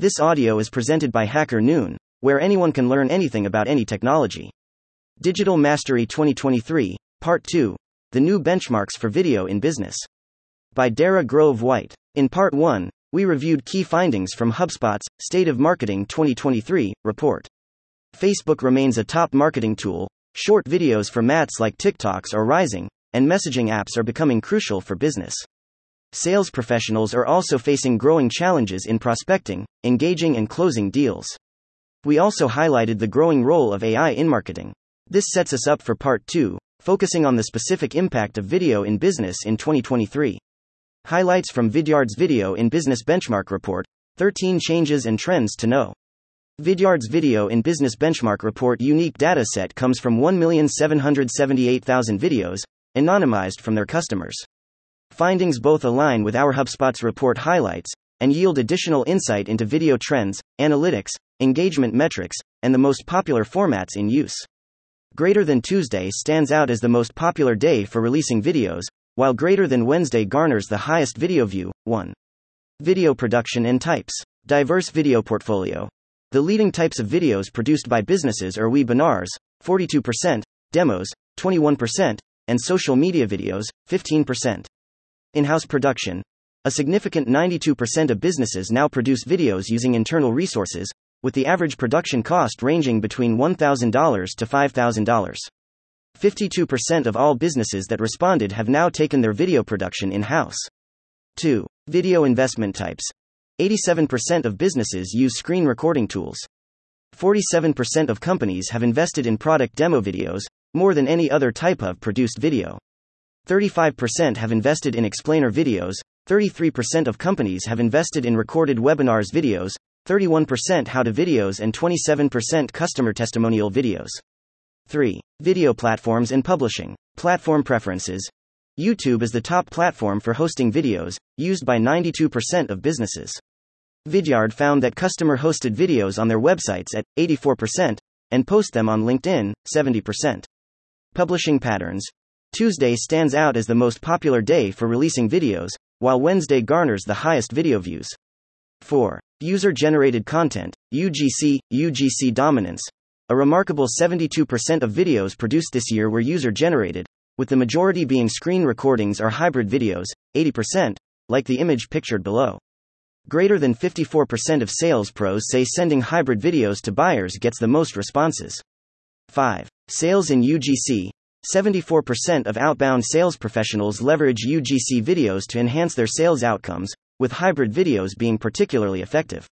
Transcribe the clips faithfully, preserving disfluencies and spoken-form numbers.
This audio is presented by Hacker Noon, where anyone can learn anything about any technology. Digital Mastery twenty twenty-three, Part two, The New Benchmarks for Video in Business. By Dara Grove White. In Part one, we reviewed key findings from HubSpot's State of Marketing twenty twenty-three report. Facebook remains a top marketing tool, short videos formats like TikToks are rising, and messaging apps are becoming crucial for business. Sales professionals are also facing growing challenges in prospecting, engaging, and closing deals. We also highlighted the growing role of A I in marketing. This sets us up for Part two, focusing on the specific impact of video in business in twenty twenty-three. Highlights from Vidyard's Video in Business Benchmark Report, thirteen Changes and Trends to Know. Vidyard's Video in Business Benchmark Report unique data set comes from one million seven hundred seventy-eight thousand videos, anonymized from their customers. Findings both align with our HubSpot's report highlights, and yield additional insight into video trends, analytics, engagement metrics, and the most popular formats in use. Greater Than Tuesday stands out as the most popular day for releasing videos, while Greater Than Wednesday garners the highest video view. one. Video production and types. Diverse video portfolio. The leading types of videos produced by businesses are webinars, forty-two percent, demos, twenty-one percent, and social media videos, fifteen percent. In-house production. A significant ninety-two percent of businesses now produce videos using internal resources, with the average production cost ranging between one thousand dollars to five thousand dollars. fifty-two percent of all businesses that responded have now taken their video production in-house. two. Video investment types. eighty-seven percent of businesses use screen recording tools. forty-seven percent of companies have invested in product demo videos, more than any other type of produced video. thirty-five percent have invested in explainer videos, thirty-three percent of companies have invested in recorded webinars videos, thirty-one percent how-to videos, and twenty-seven percent customer testimonial videos. three. Video platforms and publishing. Platform preferences. YouTube is the top platform for hosting videos, used by ninety-two percent of businesses. Vidyard found that customer-hosted videos on their websites at eighty-four percent, and post them on LinkedIn, seventy percent. Publishing patterns. Tuesday stands out as the most popular day for releasing videos, while Wednesday garners the highest video views. four. User-generated content, U G C, U G C dominance. A remarkable seventy-two percent of videos produced this year were user-generated, with the majority being screen recordings or hybrid videos, eighty percent, like the image pictured below. Greater than fifty-four percent of sales pros say sending hybrid videos to buyers gets the most responses. five. Sales in U G C. seventy-four percent of outbound sales professionals leverage U G C videos to enhance their sales outcomes, with hybrid videos being particularly effective.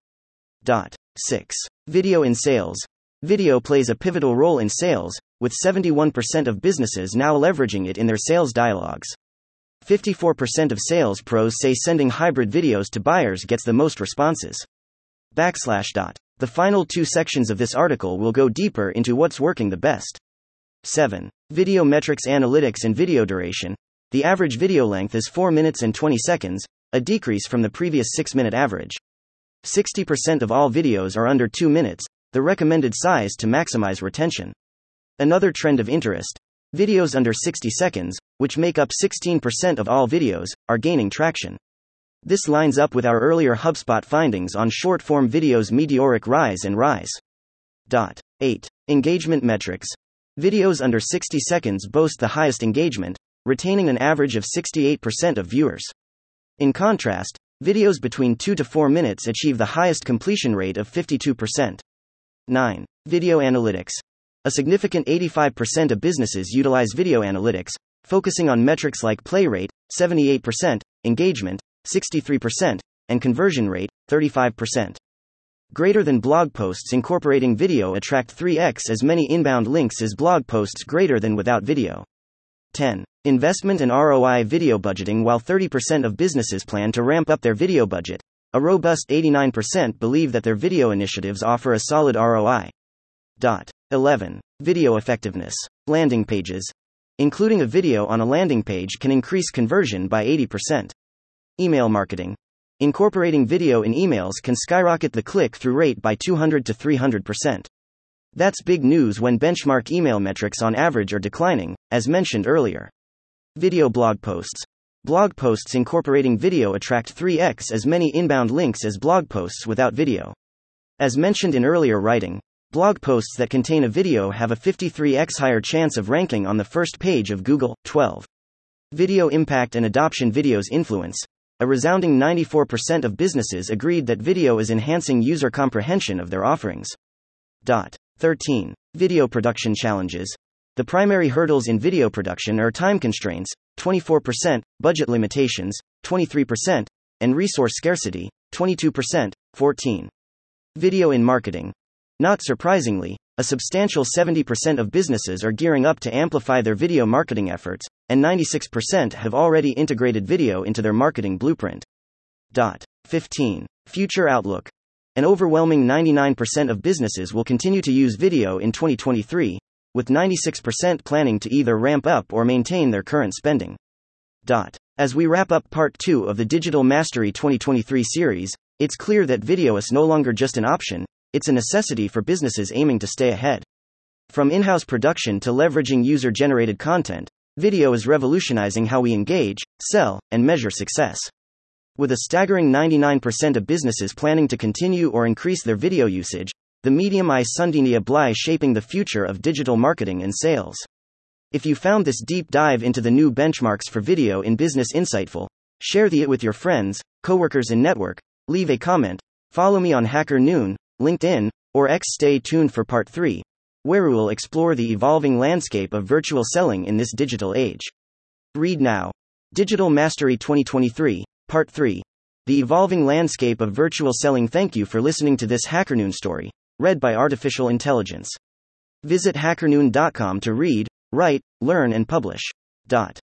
six. Video in sales. Video plays a pivotal role in sales, with seventy-one percent of businesses now leveraging it in their sales dialogues. fifty-four percent of sales pros say sending hybrid videos to buyers gets the most responses. Backslash dot. The final two sections of this article will go deeper into what's working the best. seven. Video metrics, analytics, and video duration. The average video length is four minutes and twenty seconds, a decrease from the previous six minute average. sixty percent of all videos are under two minutes, the recommended size to maximize retention. Another trend of interest. Videos under sixty seconds, which make up sixteen percent of all videos, are gaining traction. This lines up with our earlier HubSpot findings on short-form videos' meteoric rise and rise. eight. Engagement metrics. Videos under sixty seconds boast the highest engagement, retaining an average of sixty-eight percent of viewers. In contrast, videos between two to four minutes achieve the highest completion rate of fifty-two percent. nine. Video analytics. A significant eighty-five percent of businesses utilize video analytics, focusing on metrics like play rate, seventy-eight percent, engagement, sixty-three percent, and conversion rate, thirty-five percent. Greater Than blog posts incorporating video attract three x as many inbound links as blog posts greater than without video. ten. Investment and R O I video budgeting. While thirty percent of businesses plan to ramp up their video budget, a robust eighty-nine percent believe that their video initiatives offer a solid R O I. eleven. Video effectiveness. Landing pages. Including a video on a landing page can increase conversion by eighty percent. Email marketing. Incorporating video in emails can skyrocket the click-through rate by two hundred to three hundred percent. That's big news when benchmark email metrics on average are declining, as mentioned earlier. Video blog posts. blog posts incorporating video attract three x as many inbound links as blog posts without video. As mentioned in earlier writing, blog posts that contain a video have a fifty-three x higher chance of ranking on the first page of Google. twelve. Video impact and adoption. Video's influence. A resounding ninety-four percent of businesses agreed that video is enhancing user comprehension of their offerings. thirteen. Video production challenges. The primary hurdles in video production are time constraints, twenty-four percent, budget limitations, twenty-three percent, and resource scarcity, twenty-two percent, fourteen. Video in marketing. Not surprisingly, a substantial seventy percent of businesses are gearing up to amplify their video marketing efforts, and ninety-six percent have already integrated video into their marketing blueprint. fifteen. Future outlook. An overwhelming ninety-nine percent of businesses will continue to use video in twenty twenty-three, with ninety-six percent planning to either ramp up or maintain their current spending. As we wrap up part two of the Digital Mastery twenty twenty-three series, it's clear that video is no longer just an option, it's a necessity for businesses aiming to stay ahead. From in-house production to leveraging user-generated content, video is revolutionizing how we engage, sell, and measure success. With a staggering ninety-nine percent of businesses planning to continue or increase their video usage, the medium is undeniably shaping the future of digital marketing and sales. If you found this deep dive into the new benchmarks for video in business insightful, share the it with your friends, coworkers, and network, leave a comment, follow me on Hacker Noon, LinkedIn, or X. Stay tuned for part three, where we will explore the evolving landscape of virtual selling in this digital age. Read now. Digital Mastery twenty twenty-three, Part three. The Evolving Landscape of Virtual Selling. Thank you for listening to this HackerNoon story, read by Artificial Intelligence. Visit hacker noon dot com to read, write, learn, and publish.